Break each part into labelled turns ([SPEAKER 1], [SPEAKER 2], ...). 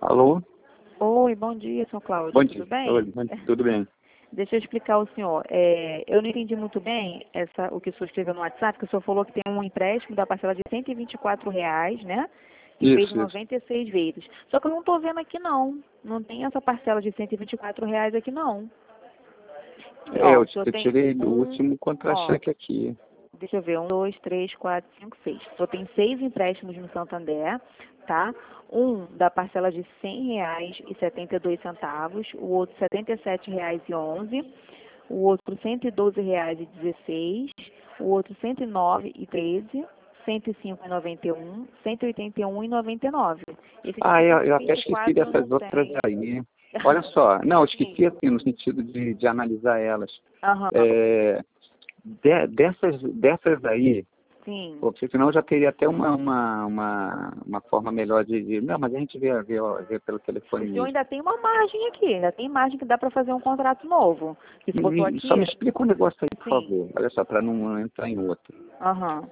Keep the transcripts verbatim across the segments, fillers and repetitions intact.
[SPEAKER 1] Alô?
[SPEAKER 2] Oi, bom dia, senhor Cláudio.
[SPEAKER 1] Bom dia.
[SPEAKER 2] Tudo bem?
[SPEAKER 1] Oi, tudo bem.
[SPEAKER 2] Deixa eu explicar ao senhor. É, eu não entendi muito bem essa, o que o senhor escreveu no WhatsApp, que o senhor falou que tem um empréstimo da parcela de cento e vinte e quatro reais, né? Que
[SPEAKER 1] Isso,
[SPEAKER 2] fez
[SPEAKER 1] isso.
[SPEAKER 2] noventa e seis vezes. Só que eu não estou vendo aqui, não. Não tem essa parcela de cento e vinte e quatro reais aqui, não.
[SPEAKER 1] É,
[SPEAKER 2] Ó,
[SPEAKER 1] eu,
[SPEAKER 2] o senhor
[SPEAKER 1] eu
[SPEAKER 2] tem
[SPEAKER 1] tirei o
[SPEAKER 2] um,
[SPEAKER 1] último
[SPEAKER 2] ó,
[SPEAKER 1] contra-cheque aqui.
[SPEAKER 2] deixa eu ver, um, dois, três, quatro, cinco, seis. Só tem seis empréstimos no Santander, tá? Um da parcela de cem reais e setenta e dois centavos, o outro setenta e sete reais e onze, o outro cento e doze reais e dezesseis, o outro cento e nove e treze, cento e cinco e noventa e um, cento e oitenta e um e noventa e nove. Esse de
[SPEAKER 1] Ah, eu, eu até
[SPEAKER 2] cento e vinte e
[SPEAKER 1] esqueci
[SPEAKER 2] quatro eu
[SPEAKER 1] dessas
[SPEAKER 2] não
[SPEAKER 1] outras
[SPEAKER 2] tenho.
[SPEAKER 1] aí. Olha só, não, eu
[SPEAKER 2] Sim.
[SPEAKER 1] esqueci assim, no sentido de, de analisar elas.
[SPEAKER 2] Aham.
[SPEAKER 1] É, de- dessas, dessas aí,
[SPEAKER 2] Sim.
[SPEAKER 1] porque senão eu já teria até uma, uma, uma, uma forma melhor de, de... Não, mas a gente vê, vê, vê pelo telefone
[SPEAKER 2] O senhor
[SPEAKER 1] mesmo.
[SPEAKER 2] ainda tem uma margem aqui, ainda tem margem que dá para fazer um contrato novo. Que se botou
[SPEAKER 1] Me-
[SPEAKER 2] aqui,
[SPEAKER 1] Só me explica um negócio aí, por
[SPEAKER 2] sim.
[SPEAKER 1] favor. Olha só, para não entrar em outro.
[SPEAKER 2] Aham.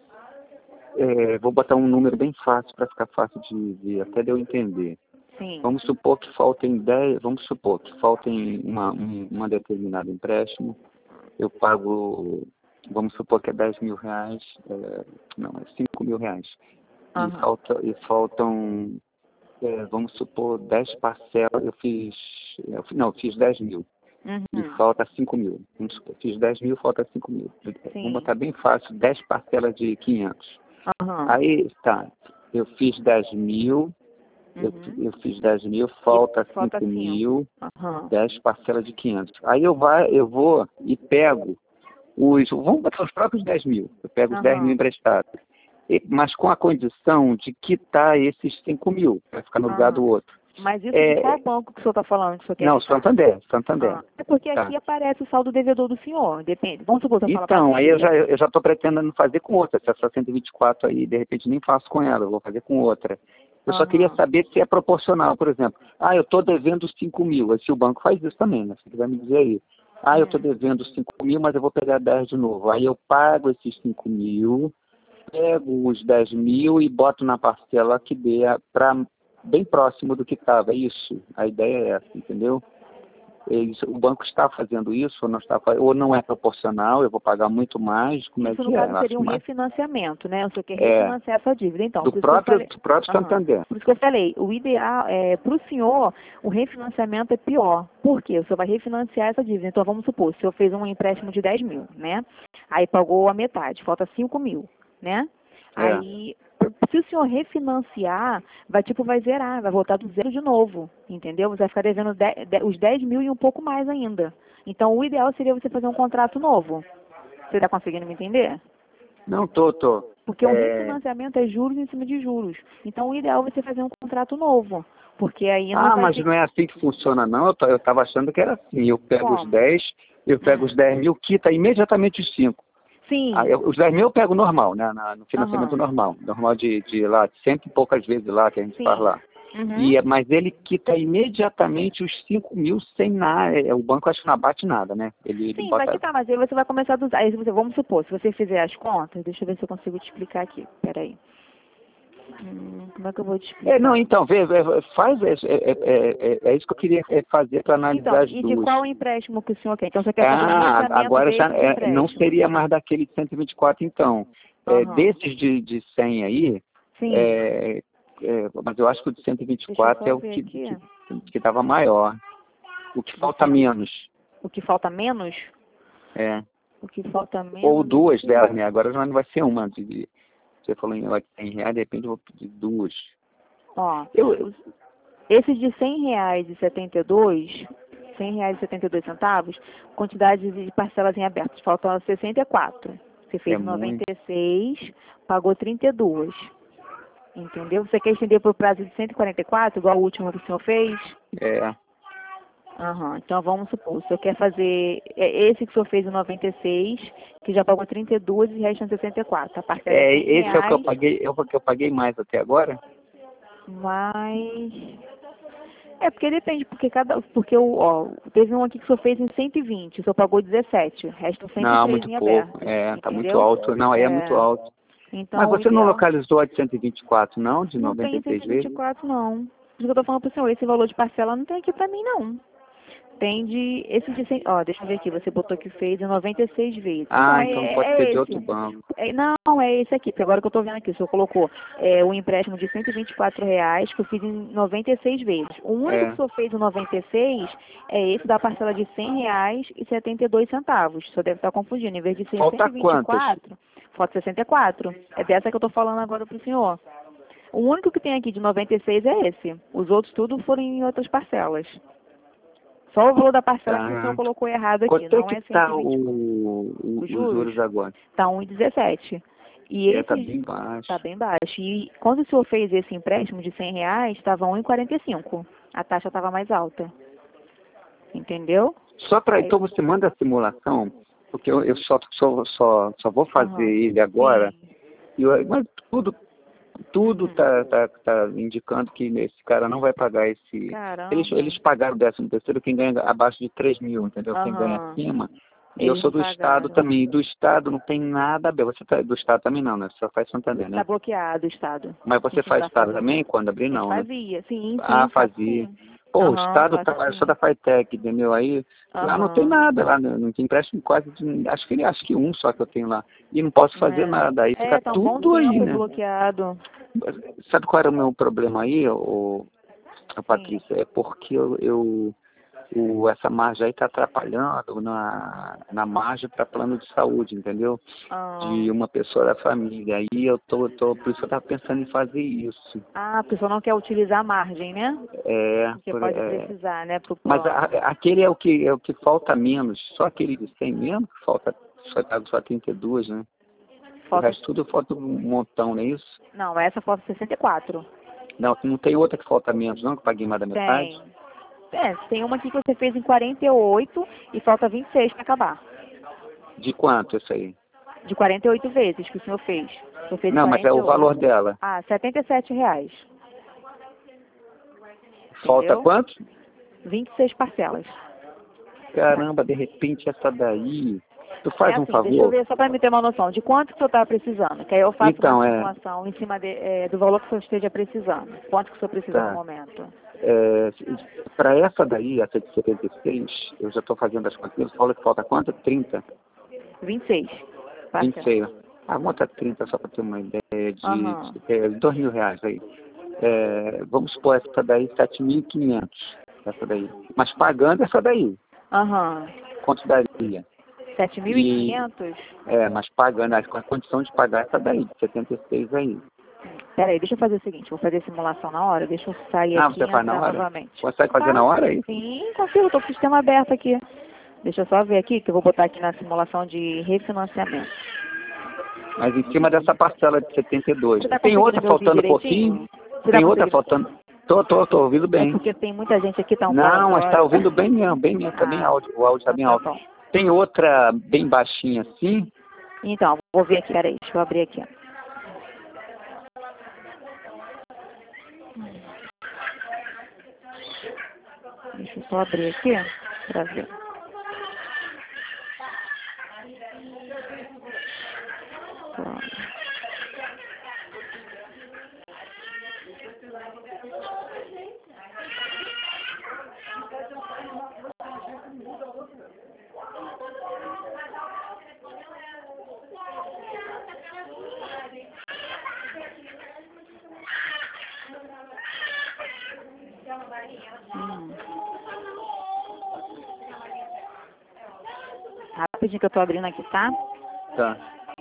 [SPEAKER 1] É, vou botar um número bem fácil para ficar fácil de, de até de eu entender.
[SPEAKER 2] Sim.
[SPEAKER 1] Vamos supor que faltem dez, vamos supor que faltem uma, um, uma determinada empréstimo. Eu pago, vamos supor que é dez mil reais, é, não, é cinco mil reais. E,
[SPEAKER 2] Aham.
[SPEAKER 1] falta, e faltam, é, vamos supor, dez parcelas, eu fiz, eu, fi- não, eu fiz dez mil. E
[SPEAKER 2] Uhum.
[SPEAKER 1] falta cinco mil. Vamos supor, fiz dez mil, falta cinco mil. Vamos
[SPEAKER 2] Sim.
[SPEAKER 1] botar bem fácil, dez parcelas de quinhentos.
[SPEAKER 2] Aham.
[SPEAKER 1] Aí, tá, eu fiz dez mil, eu,
[SPEAKER 2] Uhum.
[SPEAKER 1] eu fiz dez mil,
[SPEAKER 2] E
[SPEAKER 1] falta
[SPEAKER 2] falta
[SPEAKER 1] cinco
[SPEAKER 2] cinco.
[SPEAKER 1] mil,
[SPEAKER 2] Aham.
[SPEAKER 1] dez parcelas de quinhentos. Aí eu, vai, eu vou e pego os, vamos botar os próprios dez mil, eu pego os dez mil
[SPEAKER 2] Aham.
[SPEAKER 1] emprestados, E- mas com a condição de quitar esses cinco mil, para ficar no lugar
[SPEAKER 2] Aham.
[SPEAKER 1] do outro.
[SPEAKER 2] Mas isso de qual
[SPEAKER 1] É,
[SPEAKER 2] banco que o senhor está falando que o senhor quer
[SPEAKER 1] não,
[SPEAKER 2] quitar?
[SPEAKER 1] Santander, Santander,
[SPEAKER 2] Ah, é porque
[SPEAKER 1] tá.
[SPEAKER 2] aqui aparece o saldo devedor do senhor. Depende. Vamos supor que eu falo para
[SPEAKER 1] Então, aí eu
[SPEAKER 2] você.
[SPEAKER 1] já eu já estou pretendendo fazer com outra. Se essa cento e vinte e quatro aí, de repente, nem faço com ela, eu vou fazer com outra. Eu só queria
[SPEAKER 2] Aham.
[SPEAKER 1] saber se é proporcional, por exemplo. Ah, eu estou devendo cinco mil. Aí se o banco faz isso também, né? Se quiser me dizer aí. Ah, eu estou
[SPEAKER 2] Hum.
[SPEAKER 1] devendo cinco mil, mas eu vou pegar dez de novo. Aí eu pago esses cinco mil, pego os dez mil e boto na parcela que dê para bem próximo do que estava. É isso. A ideia é essa, entendeu? Eles- o banco está fazendo isso ou não está fazendo, ou não é proporcional, eu vou pagar muito mais, como é
[SPEAKER 2] Isso, no
[SPEAKER 1] que é?
[SPEAKER 2] caso,
[SPEAKER 1] Eu
[SPEAKER 2] seria
[SPEAKER 1] acho
[SPEAKER 2] um
[SPEAKER 1] mais.
[SPEAKER 2] refinanciamento, né? O senhor quer
[SPEAKER 1] É,
[SPEAKER 2] refinanciar essa dívida. Então,
[SPEAKER 1] do
[SPEAKER 2] por isso que eu
[SPEAKER 1] próprio,
[SPEAKER 2] falei.
[SPEAKER 1] do próprio
[SPEAKER 2] Aham.
[SPEAKER 1] Santander.
[SPEAKER 2] Por isso que eu falei, o ideal é, para o senhor, o refinanciamento é pior. Por quê? O senhor vai refinanciar essa dívida. Então, vamos supor, o senhor fez um empréstimo de dez mil, né? Aí pagou a metade, falta cinco mil, né?
[SPEAKER 1] É.
[SPEAKER 2] Aí, se o senhor refinanciar, vai tipo, vai zerar, vai voltar do zero de novo, entendeu? Você vai ficar devendo dez, de- os dez mil e um pouco mais ainda. Então, o ideal seria você fazer um contrato novo. Você está conseguindo me entender?
[SPEAKER 1] Não, tô, tô.
[SPEAKER 2] Porque um
[SPEAKER 1] É,
[SPEAKER 2] refinanciamento é juros em cima de juros. Então, o ideal é você fazer um contrato novo. Porque aí não
[SPEAKER 1] ah,
[SPEAKER 2] vai
[SPEAKER 1] mas
[SPEAKER 2] ter...
[SPEAKER 1] não é assim que funciona, não. Eu, tô- eu tava achando que era assim. Eu pego os
[SPEAKER 2] Como?
[SPEAKER 1] dez, eu pego os dez mil, quita imediatamente os cinco.
[SPEAKER 2] Sim.
[SPEAKER 1] Aí, eu- os dez mil eu pego normal, né? na- no financiamento
[SPEAKER 2] Aham.
[SPEAKER 1] normal. Normal de, de lá, cento e poucas vezes lá que a gente faz
[SPEAKER 2] Sim.
[SPEAKER 1] lá.
[SPEAKER 2] Uhum.
[SPEAKER 1] E, é- mas ele quita imediatamente os cinco mil sem nada. É, o banco acho que não abate nada, né? Ele, ele
[SPEAKER 2] Sim, vai
[SPEAKER 1] bota.
[SPEAKER 2] quitar, mas aí você vai começar a usar. Aí você, vamos supor, se você fizer as contas, deixa eu ver se eu consigo te explicar aqui. Peraí. Hum, como é que eu vou te
[SPEAKER 1] É, não,
[SPEAKER 2] explicar?
[SPEAKER 1] então, vê, vê, faz, é, é, é, é- é isso que eu queria é, fazer para
[SPEAKER 2] Então,
[SPEAKER 1] analisar as
[SPEAKER 2] e de
[SPEAKER 1] duas.
[SPEAKER 2] qual empréstimo que o senhor quer? Então, você quer fazer um
[SPEAKER 1] Ah,
[SPEAKER 2] financiamento
[SPEAKER 1] agora já
[SPEAKER 2] desse
[SPEAKER 1] é, não
[SPEAKER 2] empréstimo?
[SPEAKER 1] seria mais daquele de cento e vinte e quatro, então. É,
[SPEAKER 2] Aham.
[SPEAKER 1] desses de, de cem aí,
[SPEAKER 2] Sim.
[SPEAKER 1] é, é, mas eu acho que o de cento e vinte e
[SPEAKER 2] Deixa eu
[SPEAKER 1] quatro
[SPEAKER 2] só
[SPEAKER 1] é o
[SPEAKER 2] ver
[SPEAKER 1] que
[SPEAKER 2] aqui.
[SPEAKER 1] que que estava maior. O que
[SPEAKER 2] De
[SPEAKER 1] falta
[SPEAKER 2] cento...
[SPEAKER 1] menos.
[SPEAKER 2] O que falta menos?
[SPEAKER 1] É.
[SPEAKER 2] O que falta
[SPEAKER 1] Ou
[SPEAKER 2] menos
[SPEAKER 1] duas
[SPEAKER 2] aqui?
[SPEAKER 1] delas, né? Agora já não vai ser uma. De, de- você falou em cem reais, de repente eu vou pedir duas.
[SPEAKER 2] Ó,
[SPEAKER 1] Eu,
[SPEAKER 2] os- esse de cem reais e setenta e dois, cem reais e setenta e dois centavos, quantidade de parcelas em aberto, faltam sessenta e quatro. Você
[SPEAKER 1] é
[SPEAKER 2] fez
[SPEAKER 1] muito.
[SPEAKER 2] noventa e seis, pagou trinta e dois. Entendeu? Você quer estender para o prazo de cento e quarenta e quatro, igual o último que o senhor fez?
[SPEAKER 1] É.
[SPEAKER 2] Aham, então vamos supor, o senhor quer fazer é esse que o senhor fez em noventa e seis, que já pagou trinta e dois e restam sessenta e quatro. A parcela é
[SPEAKER 1] É,
[SPEAKER 2] cem
[SPEAKER 1] esse é o que eu
[SPEAKER 2] reais,
[SPEAKER 1] paguei, é o que eu paguei mais até agora.
[SPEAKER 2] mais... É, porque depende, porque cada. Porque o, ó, teve um aqui que o senhor fez em cento e vinte, o senhor pagou dezessete, restam cento e
[SPEAKER 1] Não,
[SPEAKER 2] três
[SPEAKER 1] muito
[SPEAKER 2] em
[SPEAKER 1] pouco.
[SPEAKER 2] aberto.
[SPEAKER 1] É, tá muito
[SPEAKER 2] Entendeu?
[SPEAKER 1] alto. Não, aí é muito
[SPEAKER 2] É,
[SPEAKER 1] alto. Mas
[SPEAKER 2] então o
[SPEAKER 1] você não
[SPEAKER 2] ideal.
[SPEAKER 1] localizou a de cento e vinte e quatro, não? De
[SPEAKER 2] Não
[SPEAKER 1] noventa
[SPEAKER 2] tem
[SPEAKER 1] e três
[SPEAKER 2] cento e vinte e
[SPEAKER 1] vezes?
[SPEAKER 2] quatro não. isso que eu tô falando pro senhor, esse valor de parcela não tem aqui pra mim, não. Tem de, esse de, cem- ó, deixa eu ver aqui, você botou que fez em noventa e seis vezes.
[SPEAKER 1] Ah,
[SPEAKER 2] Então,
[SPEAKER 1] então
[SPEAKER 2] é,
[SPEAKER 1] pode
[SPEAKER 2] é
[SPEAKER 1] ser de outro
[SPEAKER 2] esse.
[SPEAKER 1] banco.
[SPEAKER 2] É, não, é esse aqui, porque agora que eu tô vendo aqui, o senhor colocou é, o empréstimo de cento e vinte e quatro reais que eu fiz em noventa e seis vezes. O único que
[SPEAKER 1] É.
[SPEAKER 2] o senhor fez em noventa e seis é esse da parcela de cem reais e setenta e dois centavos. O senhor deve estar confundindo, em vez de ser
[SPEAKER 1] Falta
[SPEAKER 2] cento e vinte e
[SPEAKER 1] quantas?
[SPEAKER 2] quatro, falta sessenta e quatro. É dessa que eu tô falando agora pro senhor. O único que tem aqui de noventa e seis é esse. Os outros tudo foram em outras parcelas. Só o valor da parcela que o senhor
[SPEAKER 1] Tá.
[SPEAKER 2] colocou errado aqui,
[SPEAKER 1] Quanto é
[SPEAKER 2] não
[SPEAKER 1] que
[SPEAKER 2] é
[SPEAKER 1] tá
[SPEAKER 2] cento e vinte e quatro.
[SPEAKER 1] o, o,
[SPEAKER 2] Os
[SPEAKER 1] os
[SPEAKER 2] juros
[SPEAKER 1] juros agora?
[SPEAKER 2] está um vírgula dezessete. E
[SPEAKER 1] É, tá
[SPEAKER 2] esse
[SPEAKER 1] bem baixo.
[SPEAKER 2] está bem baixo. E quando o senhor fez esse empréstimo de cem reais, estava um vírgula quarenta e cinco. A taxa estava mais alta. Entendeu?
[SPEAKER 1] Só para
[SPEAKER 2] Aí,
[SPEAKER 1] então você manda a simulação, porque eu, eu só, só, só, só vou fazer
[SPEAKER 2] aham.
[SPEAKER 1] ele agora,
[SPEAKER 2] Sim.
[SPEAKER 1] e eu, mas tudo tudo
[SPEAKER 2] Uhum.
[SPEAKER 1] tá, tá, tá indicando que esse cara não vai pagar esse. Eles,
[SPEAKER 2] Caramba.
[SPEAKER 1] eles pagaram o décimo terceiro quem ganha abaixo de três mil, entendeu? Quem ganha
[SPEAKER 2] Aham.
[SPEAKER 1] acima. E eu
[SPEAKER 2] Eles
[SPEAKER 1] sou
[SPEAKER 2] não
[SPEAKER 1] do Estado
[SPEAKER 2] pagaram.
[SPEAKER 1] também. E do Estado não tem nada a ver. Você tá, do Estado também não, né? Você só faz Santander,
[SPEAKER 2] Está
[SPEAKER 1] né?
[SPEAKER 2] bloqueado o Estado.
[SPEAKER 1] Mas
[SPEAKER 2] A
[SPEAKER 1] você
[SPEAKER 2] gente não
[SPEAKER 1] faz
[SPEAKER 2] está
[SPEAKER 1] Estado
[SPEAKER 2] fazendo.
[SPEAKER 1] também? Quando abrir,
[SPEAKER 2] A gente
[SPEAKER 1] não, né?
[SPEAKER 2] fazia. Sim,
[SPEAKER 1] Ah,
[SPEAKER 2] sim, faço
[SPEAKER 1] fazia.
[SPEAKER 2] sim.
[SPEAKER 1] Pô, o
[SPEAKER 2] Aham,
[SPEAKER 1] Estado
[SPEAKER 2] faço
[SPEAKER 1] tá, eu sou da
[SPEAKER 2] sim.
[SPEAKER 1] Fitec, entendeu? Aí lá não tem
[SPEAKER 2] Aham.
[SPEAKER 1] nada, lá não, não tem empréstimo quase de, acho que acho que um só que eu tenho lá. E não posso fazer nada. Aí
[SPEAKER 2] É,
[SPEAKER 1] fica
[SPEAKER 2] é, tá um bom
[SPEAKER 1] tudo aí,
[SPEAKER 2] tempo
[SPEAKER 1] né?
[SPEAKER 2] bloqueado.
[SPEAKER 1] Sabe qual era o meu problema aí, ô, ô,
[SPEAKER 2] Sim.
[SPEAKER 1] Patrícia? É porque eu, eu o, essa margem aí está atrapalhando na, na margem para plano de saúde, entendeu?
[SPEAKER 2] Ah,
[SPEAKER 1] De uma pessoa da família. Aí eu tô, tô por isso que eu estava pensando em fazer isso.
[SPEAKER 2] ah, a pessoa não quer utilizar a margem, né?
[SPEAKER 1] É,
[SPEAKER 2] Porque
[SPEAKER 1] por-
[SPEAKER 2] pode
[SPEAKER 1] é,
[SPEAKER 2] precisar, né, pro
[SPEAKER 1] mas a-
[SPEAKER 2] plano.
[SPEAKER 1] aquele é o que é o que falta menos, só aquele de cem mesmo que falta só, só trinta e dois, né? O
[SPEAKER 2] Falta.
[SPEAKER 1] resto tudo falta um montão, não é isso?
[SPEAKER 2] Não, essa falta sessenta e quatro.
[SPEAKER 1] Não, não tem outra que falta menos, não, que eu paguei mais da metade?
[SPEAKER 2] Tem. É, tem uma aqui que você fez em quarenta e oito e falta vinte e seis para acabar.
[SPEAKER 1] De quanto isso aí?
[SPEAKER 2] De quarenta e oito vezes que o senhor fez. O senhor fez em
[SPEAKER 1] Não, mas é
[SPEAKER 2] quarenta e
[SPEAKER 1] o
[SPEAKER 2] oito.
[SPEAKER 1] valor dela.
[SPEAKER 2] Ah, setenta e sete reais.
[SPEAKER 1] Falta
[SPEAKER 2] Entendeu?
[SPEAKER 1] quanto?
[SPEAKER 2] vinte e seis parcelas.
[SPEAKER 1] Caramba, de repente essa daí. Tu
[SPEAKER 2] É
[SPEAKER 1] faz um
[SPEAKER 2] assim, deixa eu
[SPEAKER 1] favor?
[SPEAKER 2] ver só para me ter uma noção de quanto que o senhor está precisando, que aí eu faço uma
[SPEAKER 1] Então, é.
[SPEAKER 2] simulação em cima de, é, do valor que o senhor esteja precisando. Quanto que o senhor precisa no
[SPEAKER 1] Tá.
[SPEAKER 2] momento?
[SPEAKER 1] É, para essa daí, essa de setenta e seis, eu já estou fazendo as contas. Você falou que falta quanto? trinta?
[SPEAKER 2] vinte e seis
[SPEAKER 1] vinte e
[SPEAKER 2] parcelas.
[SPEAKER 1] seis. Ah, monta trinta só para ter uma ideia de,
[SPEAKER 2] Aham.
[SPEAKER 1] de é, dois mil reais aí. É, vamos supor essa daí, sete mil e quinhentos. Essa daí. Mas pagando essa daí,
[SPEAKER 2] Aham.
[SPEAKER 1] quanto daria?
[SPEAKER 2] sete mil e
[SPEAKER 1] E,
[SPEAKER 2] quinhentos?
[SPEAKER 1] é, mas pagando, com a condição de pagar essa daí, de setenta e seis aí.
[SPEAKER 2] Peraí, deixa eu fazer o seguinte, vou fazer a simulação na hora, deixa eu sair
[SPEAKER 1] Ah,
[SPEAKER 2] aqui
[SPEAKER 1] você
[SPEAKER 2] e
[SPEAKER 1] faz na
[SPEAKER 2] entrar
[SPEAKER 1] hora?
[SPEAKER 2] novamente.
[SPEAKER 1] Consegue fazer na
[SPEAKER 2] Faço.
[SPEAKER 1] hora aí?
[SPEAKER 2] Sim, consigo, estou com o sistema aberto aqui. Deixa eu só ver aqui, que eu vou botar aqui na simulação de refinanciamento.
[SPEAKER 1] Mas em cima dessa parcela de setenta e dois.
[SPEAKER 2] Você está
[SPEAKER 1] Tem outra
[SPEAKER 2] conseguindo me ouvir
[SPEAKER 1] faltando
[SPEAKER 2] direitinho?
[SPEAKER 1] pouquinho?
[SPEAKER 2] Você está
[SPEAKER 1] Tem outra
[SPEAKER 2] conseguindo?
[SPEAKER 1] faltando? Tô, tô, tô ouvindo
[SPEAKER 2] É
[SPEAKER 1] bem.
[SPEAKER 2] porque tem muita gente aqui, tá um
[SPEAKER 1] Não, mas tá
[SPEAKER 2] falatório.
[SPEAKER 1] ouvindo bem mesmo, bem mesmo, tá bem
[SPEAKER 2] Ah,
[SPEAKER 1] alto, o áudio tá
[SPEAKER 2] então
[SPEAKER 1] bem
[SPEAKER 2] tá
[SPEAKER 1] alto.
[SPEAKER 2] bom.
[SPEAKER 1] Tem outra bem baixinha assim?
[SPEAKER 2] Então, vou ver aqui, peraí, deixa eu abrir aqui. Deixa eu só abrir aqui pra ver. Pronto. Hum. Rapidinho que eu tô abrindo aqui, tá?
[SPEAKER 1] Tá.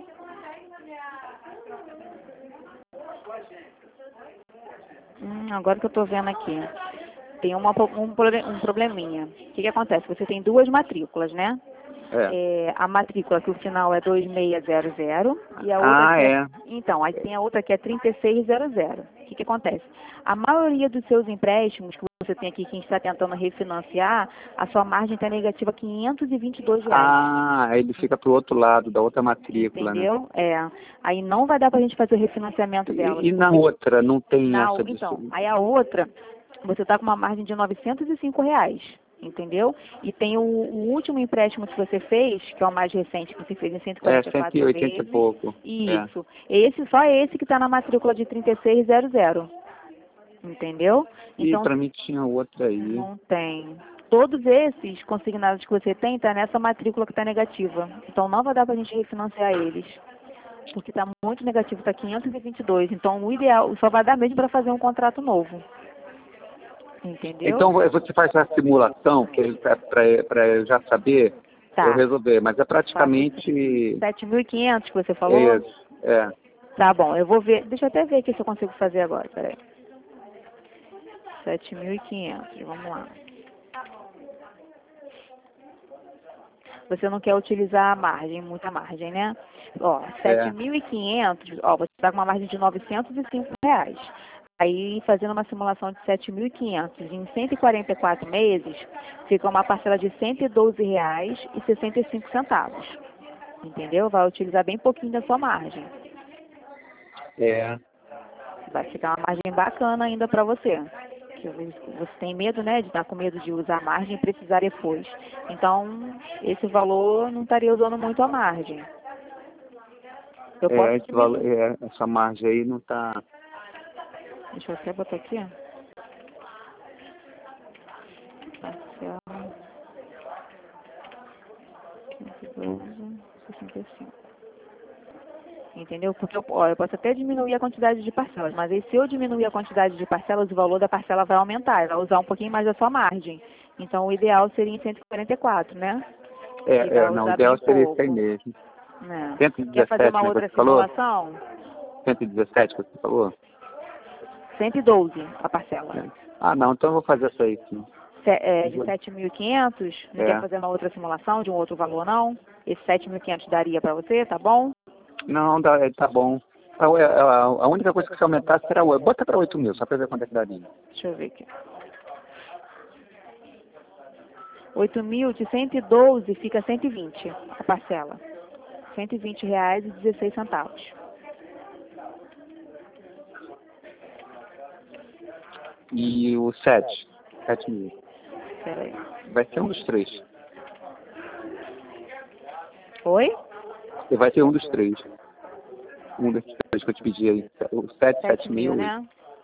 [SPEAKER 2] Hum, agora que eu tô vendo aqui. Tem uma, um, prole- um probleminha. O que que acontece? Você tem duas matrículas, né?
[SPEAKER 1] É.
[SPEAKER 2] É, a matrícula que o final é dois seis zero zero e a outra
[SPEAKER 1] Ah,
[SPEAKER 2] que é...
[SPEAKER 1] é.
[SPEAKER 2] Então, aí tem a outra que é trinta e seis zero zero. O que que acontece? A maioria dos seus empréstimos que você tem aqui, que a gente está tentando refinanciar, a sua margem está negativa quinhentos e vinte e dois reais.
[SPEAKER 1] Ah, aí ele fica pro outro lado, da outra matrícula, né?
[SPEAKER 2] Entendeu? É. Aí não vai dar pra gente fazer o refinanciamento delas,
[SPEAKER 1] E, e na
[SPEAKER 2] porque
[SPEAKER 1] outra, não tem
[SPEAKER 2] na,
[SPEAKER 1] essa
[SPEAKER 2] então,
[SPEAKER 1] disso?
[SPEAKER 2] aí a outra, você está com uma margem de novecentos e cinco reais, entendeu? E tem o, o último empréstimo que você fez, que é o mais recente, que você fez em cento e
[SPEAKER 1] É,
[SPEAKER 2] quarenta e
[SPEAKER 1] cento e
[SPEAKER 2] quatro
[SPEAKER 1] oitenta e
[SPEAKER 2] vezes.
[SPEAKER 1] pouco. É.
[SPEAKER 2] Isso. Esse, só esse que está na matrícula de trinta e seis zero zero. entendeu?
[SPEAKER 1] E
[SPEAKER 2] Então,
[SPEAKER 1] para mim tinha outra aí.
[SPEAKER 2] não tem. Todos esses consignados que você tem tá nessa matrícula que está negativa. Então não vai dar para a gente refinanciar eles. Porque está muito negativo, está quinhentos e vinte e dois. Então o ideal só vai dar mesmo para fazer um contrato novo. Entendeu?
[SPEAKER 1] Então você faz a simulação, que para eu já saber,
[SPEAKER 2] Tá.
[SPEAKER 1] eu resolver. Mas é praticamente.
[SPEAKER 2] sete mil e quinhentos que você falou?
[SPEAKER 1] É, isso, é.
[SPEAKER 2] Tá bom, eu vou ver. Deixa eu até ver aqui se eu consigo fazer agora. Peraí. sete mil e quinhentos, vamos lá. Você não quer utilizar a margem, muita margem, né? Ó, sete mil e quinhentos, ó, você está com uma margem de novecentos e cinco reais. Aí, fazendo uma simulação de sete mil e quinhentos em cento e quarenta e quatro meses, fica uma parcela de cento e doze reais e sessenta e cinco centavos. Entendeu? Vai utilizar bem pouquinho da sua margem.
[SPEAKER 1] É.
[SPEAKER 2] Vai ficar uma margem bacana ainda para você. Você tem medo, né, de estar com medo de usar a margem e precisar depois. Então, esse valor não estaria usando muito a margem. Eu
[SPEAKER 1] é,
[SPEAKER 2] posso
[SPEAKER 1] esse valor, é, essa margem aí não está...
[SPEAKER 2] Deixa eu até botar aqui. Parcela cento e doze, sessenta e cinco. Entendeu? Porque eu, ó, eu posso até diminuir a quantidade de parcelas, mas aí se eu diminuir a quantidade de parcelas, o valor da parcela vai aumentar, vai usar um pouquinho mais da sua margem. Então o ideal seria em cento e quarenta e quatro, né?
[SPEAKER 1] É, é não, o ideal seria isso aí mesmo.
[SPEAKER 2] É.
[SPEAKER 1] cento e dezessete,
[SPEAKER 2] Quer fazer uma
[SPEAKER 1] né,
[SPEAKER 2] outra
[SPEAKER 1] você falou?
[SPEAKER 2] simulação?
[SPEAKER 1] cento e dezessete que você falou?
[SPEAKER 2] cento e doze a parcela.
[SPEAKER 1] É. Ah, não, então eu vou fazer essa aí, sim.
[SPEAKER 2] Se, é, de sete mil e quinhentos, não
[SPEAKER 1] É.
[SPEAKER 2] quer fazer uma outra simulação de um outro valor, não? Esse sete mil e quinhentos daria para você, tá bom?
[SPEAKER 1] Não, dá, é, tá bom. A, a, a única coisa que se aumentar será o... Bota para oito mil, só para ver quanto é que daria.
[SPEAKER 2] Deixa eu ver aqui. oito mil de cento e doze fica cento e vinte a parcela. cento e vinte reais e dezesseis centavos.
[SPEAKER 1] E o sete? sete mil.
[SPEAKER 2] Peraí.
[SPEAKER 1] Vai ser um dos três.
[SPEAKER 2] Oi?
[SPEAKER 1] E vai ser um dos três. Um desses três que eu te pedi aí. O sete, sete mil.
[SPEAKER 2] né?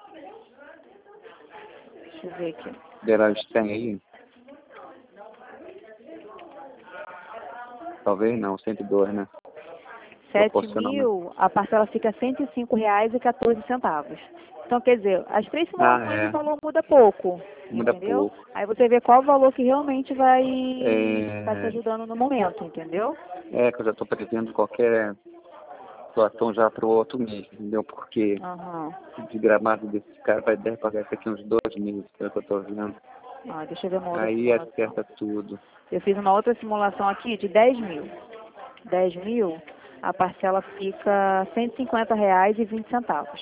[SPEAKER 2] Deixa eu ver aqui.
[SPEAKER 1] Garagem tem aí? Talvez não, cento e dois, né?
[SPEAKER 2] sete mil, a parcela fica cento e cinco reais e quatorze centavos. Então, quer dizer, as três simulações
[SPEAKER 1] Ah, é.
[SPEAKER 2] o valor muda pouco.
[SPEAKER 1] Muda
[SPEAKER 2] entendeu?
[SPEAKER 1] pouco.
[SPEAKER 2] Aí você vê qual o valor que realmente vai
[SPEAKER 1] É...
[SPEAKER 2] tá te ajudando no momento, entendeu?
[SPEAKER 1] É, que eu já estou prevendo qualquer situação já para o outro mês, entendeu? Porque
[SPEAKER 2] Uhum.
[SPEAKER 1] de gramado desse cara vai deve pagar isso aqui uns dois meses, pelo que eu estou vendo.
[SPEAKER 2] Ah, deixa eu ver uma outra
[SPEAKER 1] Aí
[SPEAKER 2] simulação.
[SPEAKER 1] acerta tudo.
[SPEAKER 2] Eu fiz uma outra simulação aqui de dez mil. dez mil, a parcela fica cento e cinquenta reais e vinte centavos.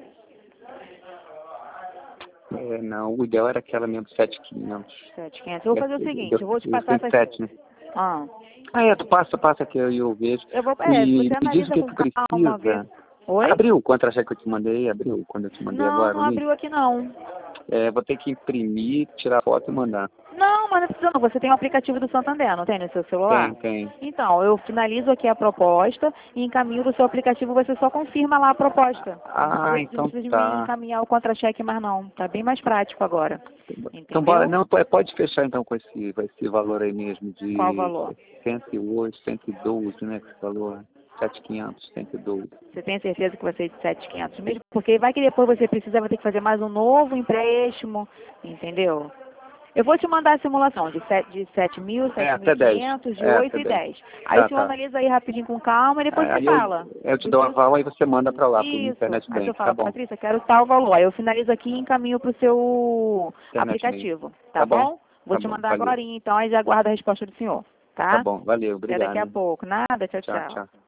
[SPEAKER 1] É, não, o ideal era aquela mesmo, sete mil e quinhentos.
[SPEAKER 2] sete mil e quinhentos. Eu vou fazer o seguinte, eu vou te
[SPEAKER 1] eu
[SPEAKER 2] passar
[SPEAKER 1] essas...
[SPEAKER 2] essas...
[SPEAKER 1] né?
[SPEAKER 2] Ah.
[SPEAKER 1] Ah, é, tu passa, passa que eu, eu vejo.
[SPEAKER 2] Eu vou, é,
[SPEAKER 1] e
[SPEAKER 2] você
[SPEAKER 1] me diz
[SPEAKER 2] analisa
[SPEAKER 1] o que
[SPEAKER 2] com
[SPEAKER 1] tu precisa.
[SPEAKER 2] calma, ver. Oi?
[SPEAKER 1] Abriu o contra-cheque que eu te mandei? Abriu quando eu te mandei
[SPEAKER 2] Não,
[SPEAKER 1] agora?
[SPEAKER 2] não abriu aqui não.
[SPEAKER 1] É, vou ter que imprimir, tirar foto e mandar.
[SPEAKER 2] Não, mas não precisa não. Você tem o aplicativo do Santander, não tem no seu celular?
[SPEAKER 1] Tem, tem.
[SPEAKER 2] Então, eu finalizo aqui a proposta e encaminho do seu aplicativo, você só confirma lá a proposta.
[SPEAKER 1] Ah,
[SPEAKER 2] não
[SPEAKER 1] então
[SPEAKER 2] precisa
[SPEAKER 1] tá.
[SPEAKER 2] me encaminhar o contra-cheque mais não. Tá bem mais prático agora.
[SPEAKER 1] Então,
[SPEAKER 2] Entendeu?
[SPEAKER 1] bora, não, pode fechar então com esse, com esse valor aí mesmo de...
[SPEAKER 2] Qual valor?
[SPEAKER 1] cento e oito, cento e doze, né, que você falou. sete mil e quinhentos, cento e doze.
[SPEAKER 2] Você tem certeza que vai ser de sete mil e quinhentos mesmo? Porque vai que depois você precisa, vai ter que fazer mais um novo empréstimo, entendeu? Eu vou te mandar a simulação de sete mil,
[SPEAKER 1] É,
[SPEAKER 2] sete mil e quinhentos, de
[SPEAKER 1] é,
[SPEAKER 2] oito e dez. Aí
[SPEAKER 1] tá,
[SPEAKER 2] o senhor
[SPEAKER 1] tá.
[SPEAKER 2] analisa aí rapidinho com calma e depois
[SPEAKER 1] É,
[SPEAKER 2] você
[SPEAKER 1] aí
[SPEAKER 2] fala.
[SPEAKER 1] Eu, eu te dou a aval, aí você manda pra lá, pro
[SPEAKER 2] Isso.
[SPEAKER 1] Internet
[SPEAKER 2] Aí você
[SPEAKER 1] Bank,
[SPEAKER 2] fala,
[SPEAKER 1] tá bom.
[SPEAKER 2] Patrícia, quero tal valor. Aí eu finalizo aqui e encaminho pro seu
[SPEAKER 1] Internet
[SPEAKER 2] aplicativo.
[SPEAKER 1] Bank.
[SPEAKER 2] Tá,
[SPEAKER 1] Tá
[SPEAKER 2] bom?
[SPEAKER 1] bom.
[SPEAKER 2] Vou
[SPEAKER 1] Tá
[SPEAKER 2] te
[SPEAKER 1] bom,
[SPEAKER 2] mandar
[SPEAKER 1] valeu.
[SPEAKER 2] agora, então, aí já aguardo a resposta do senhor. Tá?
[SPEAKER 1] Tá bom, valeu,
[SPEAKER 2] Até
[SPEAKER 1] obrigado.
[SPEAKER 2] daqui a pouco. Nada, tchau,
[SPEAKER 1] Tchau,
[SPEAKER 2] tchau.
[SPEAKER 1] tchau.